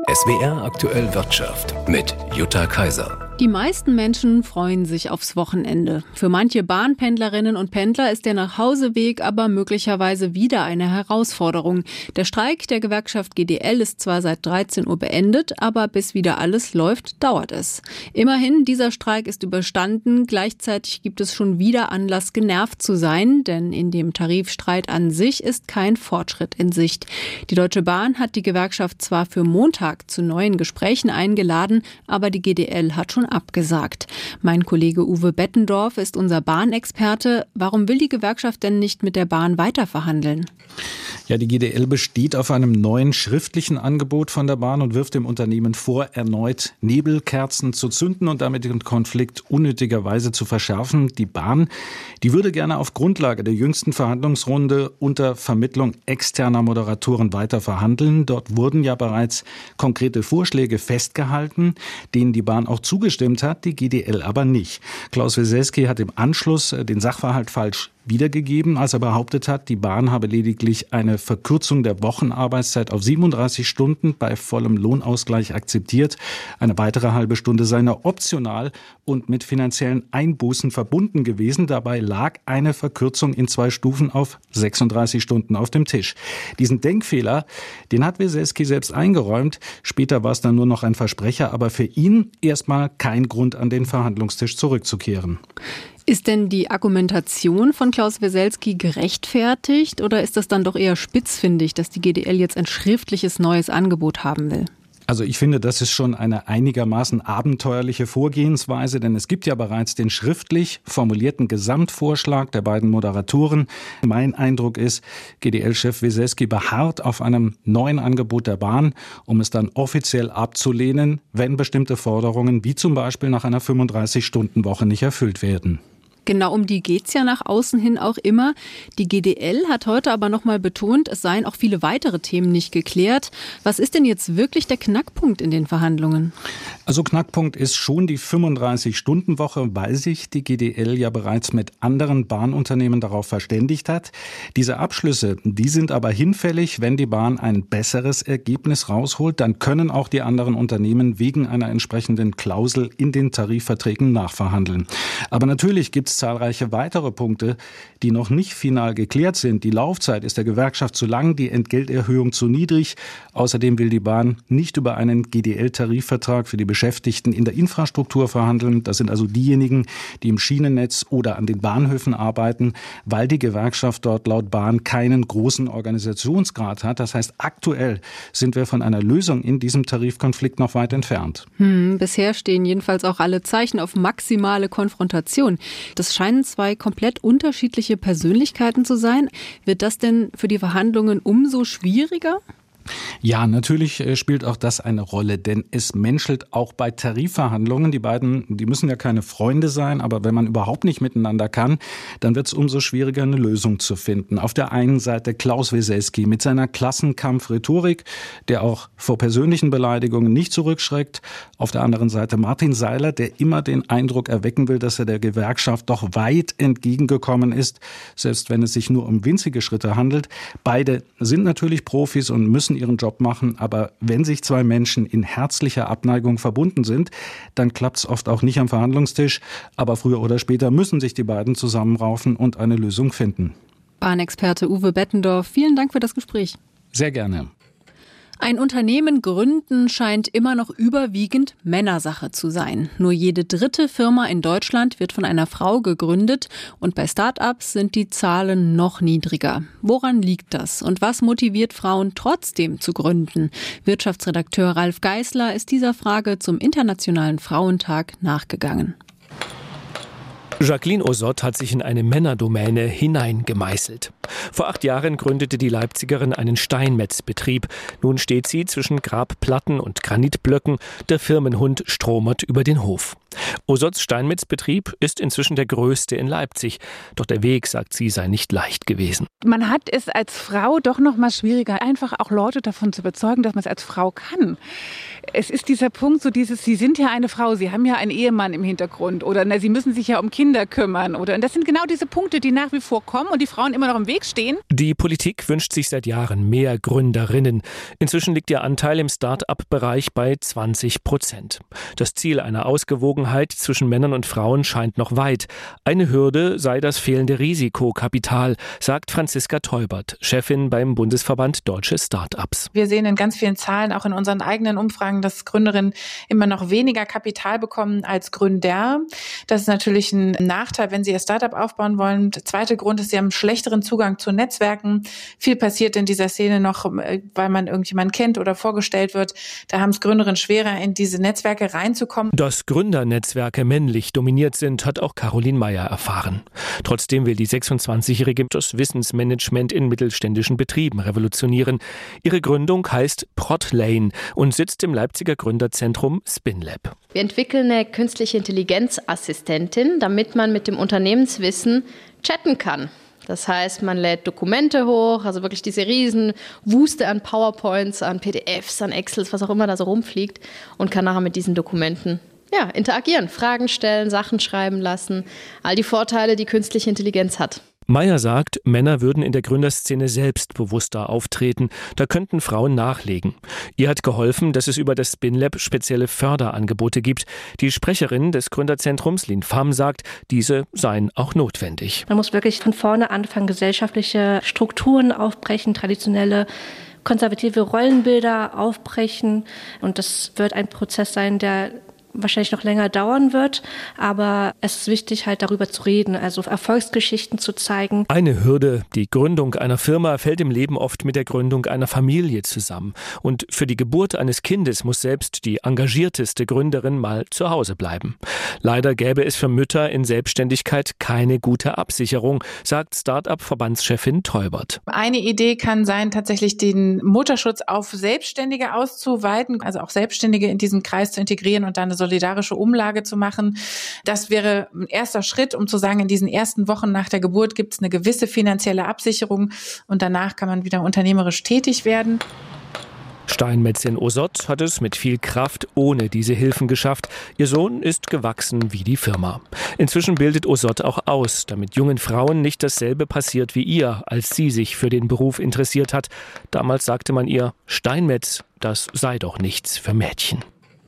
SWR Aktuell Wirtschaft mit Jutta Kaiser. Die meisten Menschen freuen sich aufs Wochenende. Für manche Bahnpendlerinnen und Pendler ist der Nachhauseweg aber möglicherweise wieder eine Herausforderung. Der Streik der Gewerkschaft GDL ist zwar seit 13 Uhr beendet, aber bis wieder alles läuft, dauert es. Immerhin, dieser Streik ist überstanden. Gleichzeitig gibt es schon wieder Anlass, genervt zu sein, denn in dem Tarifstreit an sich ist kein Fortschritt in Sicht. Die Deutsche Bahn hat die Gewerkschaft zwar für Montag zu neuen Gesprächen eingeladen, aber die GDL hat schon abgesagt. Mein Kollege Uwe Bettendorf ist unser Bahnexperte. Warum will die Gewerkschaft denn nicht mit der Bahn weiterverhandeln? Ja, die GDL besteht auf einem neuen schriftlichen Angebot von der Bahn und wirft dem Unternehmen vor, erneut Nebelkerzen zu zünden und damit den Konflikt unnötigerweise zu verschärfen. Die Bahn, die würde gerne auf Grundlage der jüngsten Verhandlungsrunde unter Vermittlung externer Moderatoren weiter verhandeln. Dort wurden ja bereits konkrete Vorschläge festgehalten, denen die Bahn auch zugestimmt hat, die GDL aber nicht. Klaus Weselski hat im Anschluss den Sachverhalt falsch wiedergegeben, als er behauptet hat, die Bahn habe lediglich eine Verkürzung der Wochenarbeitszeit auf 37 Stunden bei vollem Lohnausgleich akzeptiert. Eine weitere halbe Stunde sei nur optional und mit finanziellen Einbußen verbunden gewesen. Dabei lag eine Verkürzung in 2 Stufen auf 36 Stunden auf dem Tisch. Diesen Denkfehler, den hat Weselski selbst eingeräumt. Später war es dann nur noch ein Versprecher, aber für ihn erstmal kein Grund, an den Verhandlungstisch zurückzukehren. Ist denn die Argumentation von Klaus Weselski gerechtfertigt oder ist das dann doch eher spitzfindig, dass die GDL jetzt ein schriftliches neues Angebot haben will? Also ich finde, das ist schon eine einigermaßen abenteuerliche Vorgehensweise, denn es gibt ja bereits den schriftlich formulierten Gesamtvorschlag der beiden Moderatoren. Mein Eindruck ist, GDL-Chef Weselski beharrt auf einem neuen Angebot der Bahn, um es dann offiziell abzulehnen, wenn bestimmte Forderungen wie zum Beispiel nach einer 35-Stunden-Woche nicht erfüllt werden. Genau um die geht's ja nach außen hin auch immer. Die GDL hat heute aber nochmal betont, es seien auch viele weitere Themen nicht geklärt. Was ist denn jetzt wirklich der Knackpunkt in den Verhandlungen? Also Knackpunkt ist schon die 35-Stunden-Woche, weil sich die GDL ja bereits mit anderen Bahnunternehmen darauf verständigt hat. Diese Abschlüsse, die sind aber hinfällig. Wenn die Bahn ein besseres Ergebnis rausholt, dann können auch die anderen Unternehmen wegen einer entsprechenden Klausel in den Tarifverträgen nachverhandeln. Aber natürlich gibt es zahlreiche weitere Punkte, die noch nicht final geklärt sind. Die Laufzeit ist der Gewerkschaft zu lang, die Entgelterhöhung zu niedrig. Außerdem will die Bahn nicht über einen GDL-Tarifvertrag für die Beschäftigten in der Infrastruktur verhandeln. Das sind also diejenigen, die im Schienennetz oder an den Bahnhöfen arbeiten, weil die Gewerkschaft dort laut Bahn keinen großen Organisationsgrad hat. Das heißt, aktuell sind wir von einer Lösung in diesem Tarifkonflikt noch weit entfernt. Bisher stehen jedenfalls auch alle Zeichen auf maximale Konfrontation. Das scheinen 2 komplett unterschiedliche Persönlichkeiten zu sein. Wird das denn für die Verhandlungen umso schwieriger? Ja, natürlich spielt auch das eine Rolle, denn es menschelt auch bei Tarifverhandlungen. Die beiden, die müssen ja keine Freunde sein, aber wenn man überhaupt nicht miteinander kann, dann wird es umso schwieriger, eine Lösung zu finden. Auf der einen Seite Klaus Weselski mit seiner Klassenkampf-Rhetorik, der auch vor persönlichen Beleidigungen nicht zurückschreckt. Auf der anderen Seite Martin Seiler, der immer den Eindruck erwecken will, dass er der Gewerkschaft doch weit entgegengekommen ist, selbst wenn es sich nur um winzige Schritte handelt. Beide sind natürlich Profis und müssen ihren Job machen, aber wenn sich 2 Menschen in herzlicher Abneigung verbunden sind, dann klappt es oft auch nicht am Verhandlungstisch, aber früher oder später müssen sich die beiden zusammenraufen und eine Lösung finden. Bahnexperte Uwe Bettendorf, vielen Dank für das Gespräch. Sehr gerne. Ein Unternehmen gründen scheint immer noch überwiegend Männersache zu sein. Nur jede 3. Firma in Deutschland wird von einer Frau gegründet und bei Start-ups sind die Zahlen noch niedriger. Woran liegt das und was motiviert Frauen trotzdem zu gründen? Wirtschaftsredakteur Ralf Geißler ist dieser Frage zum Internationalen Frauentag nachgegangen. Jacqueline Osot hat sich in eine Männerdomäne hineingemeißelt. Vor 8 Jahren gründete die Leipzigerin einen Steinmetzbetrieb. Nun steht sie zwischen Grabplatten und Granitblöcken. Der Firmenhund stromert über den Hof. Osots Steinmetzbetrieb ist inzwischen der größte in Leipzig. Doch der Weg, sagt sie, sei nicht leicht gewesen. Man hat es als Frau doch noch mal schwieriger, einfach auch Leute davon zu überzeugen, dass man es als Frau kann. Es ist dieser Punkt, so dieses, Sie sind ja eine Frau, Sie haben ja einen Ehemann im Hintergrund oder Sie müssen sich ja um Kinder kümmern. Und das sind genau diese Punkte, die nach wie vor kommen und die Frauen immer noch im Weg stehen. Die Politik wünscht sich seit Jahren mehr Gründerinnen. Inzwischen liegt ihr Anteil im Start-up-Bereich bei 20%. Das Ziel einer Ausgewogenheit zwischen Männern und Frauen scheint noch weit. Eine Hürde sei das fehlende Risikokapital, sagt Franziska Teubert, Chefin beim Bundesverband Deutsche Start-ups. Wir sehen in ganz vielen Zahlen, auch in unseren eigenen Umfragen, dass Gründerinnen immer noch weniger Kapital bekommen als Gründer. Das ist natürlich ein Nachteil, wenn sie ihr Start-up aufbauen wollen. Der zweite Grund ist, sie haben einen schlechteren Zugang zu Netzwerken. Viel passiert in dieser Szene noch, weil man irgendjemanden kennt oder vorgestellt wird. Da haben es Gründerinnen schwerer, in diese Netzwerke reinzukommen. Dass Gründernetzwerke männlich dominiert sind, hat auch Caroline Meyer erfahren. Trotzdem will die 26-Jährige das Wissensmanagement in mittelständischen Betrieben revolutionieren. Ihre Gründung heißt Protlane und sitzt im Leipziger Gründerzentrum SpinLab. Wir entwickeln eine künstliche Intelligenzassistentin, damit man mit dem Unternehmenswissen chatten kann. Das heißt, man lädt Dokumente hoch, also wirklich diese riesen Wüste an PowerPoints, an PDFs, an Excels, was auch immer da so rumfliegt und kann nachher mit diesen Dokumenten interagieren, Fragen stellen, Sachen schreiben lassen. All die Vorteile, die künstliche Intelligenz hat. Meyer sagt, Männer würden in der Gründerszene selbstbewusster auftreten. Da könnten Frauen nachlegen. Ihr hat geholfen, dass es über das SpinLab spezielle Förderangebote gibt. Die Sprecherin des Gründerzentrums, Lin Pham, sagt, diese seien auch notwendig. Man muss wirklich von vorne anfangen, gesellschaftliche Strukturen aufbrechen, traditionelle konservative Rollenbilder aufbrechen. Und das wird ein Prozess sein, der wahrscheinlich noch länger dauern wird, aber es ist wichtig, halt darüber zu reden, also Erfolgsgeschichten zu zeigen. Eine Hürde, die Gründung einer Firma fällt im Leben oft mit der Gründung einer Familie zusammen. Und für die Geburt eines Kindes muss selbst die engagierteste Gründerin mal zu Hause bleiben. Leider gäbe es für Mütter in Selbstständigkeit keine gute Absicherung, sagt Start-up-Verbandschefin Teubert. Eine Idee kann sein, tatsächlich den Mutterschutz auf Selbstständige auszuweiten, also auch Selbstständige in diesen Kreis zu integrieren und dann eine solidarische Umlage zu machen. Das wäre ein erster Schritt, um zu sagen, in diesen ersten Wochen nach der Geburt gibt es eine gewisse finanzielle Absicherung und danach kann man wieder unternehmerisch tätig werden. Steinmetzin Osot hat es mit viel Kraft ohne diese Hilfen geschafft. Ihr Sohn ist gewachsen wie die Firma. Inzwischen bildet Osot auch aus, damit jungen Frauen nicht dasselbe passiert wie ihr, als sie sich für den Beruf interessiert hat. Damals sagte man ihr, Steinmetz, das sei doch nichts für Mädchen.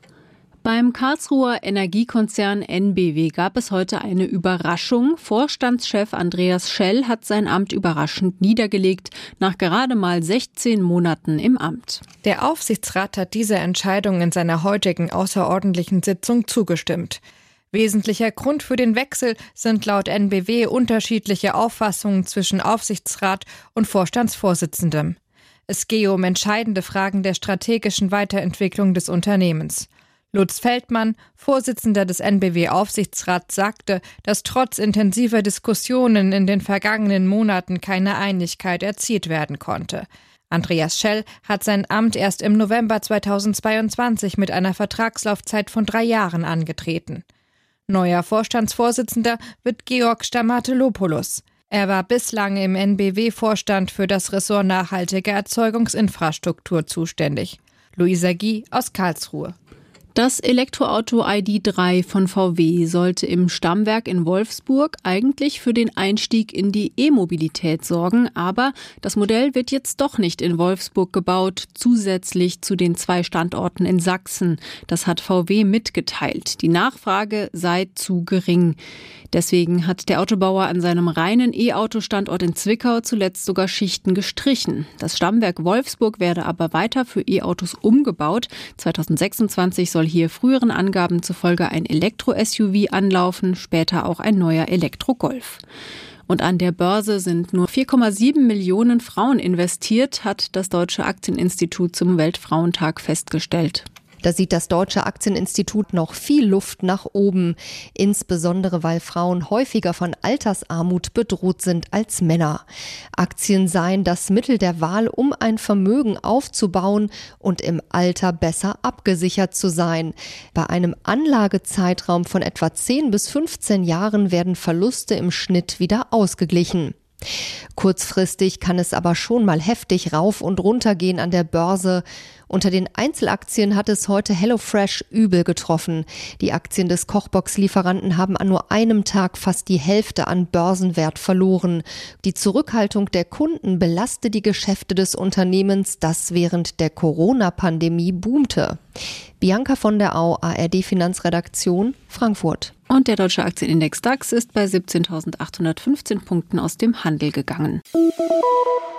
Beim Karlsruher Energiekonzern NBW gab es heute eine Überraschung. Vorstandschef Andreas Schell hat sein Amt überraschend niedergelegt, nach gerade mal 16 Monaten im Amt. Der Aufsichtsrat hat dieser Entscheidung in seiner heutigen außerordentlichen Sitzung zugestimmt. Wesentlicher Grund für den Wechsel sind laut NBW unterschiedliche Auffassungen zwischen Aufsichtsrat und Vorstandsvorsitzendem. Es gehe um entscheidende Fragen der strategischen Weiterentwicklung des Unternehmens. Lutz Feldmann, Vorsitzender des NBW-Aufsichtsrats, sagte, dass trotz intensiver Diskussionen in den vergangenen Monaten keine Einigkeit erzielt werden konnte. Andreas Schell hat sein Amt erst im November 2022 mit einer Vertragslaufzeit von 3 Jahren angetreten. Neuer Vorstandsvorsitzender wird Georg Stamatelopoulos. Er war bislang im NBW-Vorstand für das Ressort nachhaltige Erzeugungsinfrastruktur zuständig. Luisa Guy aus Karlsruhe. Das Elektroauto ID.3 von VW sollte im Stammwerk in Wolfsburg eigentlich für den Einstieg in die E-Mobilität sorgen, aber das Modell wird jetzt doch nicht in Wolfsburg gebaut, zusätzlich zu den 2 Standorten in Sachsen. Das hat VW mitgeteilt. Die Nachfrage sei zu gering. Deswegen hat der Autobauer an seinem reinen E-Auto-Standort in Zwickau zuletzt sogar Schichten gestrichen. Das Stammwerk Wolfsburg werde aber weiter für E-Autos umgebaut. 2026 soll hier früheren Angaben zufolge ein Elektro-SUV anlaufen, später auch ein neuer Elektro-Golf. Und an der Börse sind nur 4,7 Millionen Frauen investiert, hat das Deutsche Aktieninstitut zum Weltfrauentag festgestellt. Da sieht das Deutsche Aktieninstitut noch viel Luft nach oben, insbesondere weil Frauen häufiger von Altersarmut bedroht sind als Männer. Aktien seien das Mittel der Wahl, um ein Vermögen aufzubauen und im Alter besser abgesichert zu sein. Bei einem Anlagezeitraum von etwa 10 bis 15 Jahren werden Verluste im Schnitt wieder ausgeglichen. Kurzfristig kann es aber schon mal heftig rauf und runter gehen an der Börse. Unter den Einzelaktien hat es heute HelloFresh übel getroffen. Die Aktien des Kochbox-Lieferanten haben an nur einem Tag fast die Hälfte an Börsenwert verloren. Die Zurückhaltung der Kunden belasste die Geschäfte des Unternehmens, das während der Corona-Pandemie boomte. Bianca von der Au, ARD-Finanzredaktion, Frankfurt. Und der deutsche Aktienindex DAX ist bei 17.815 Punkten aus dem Handel gegangen.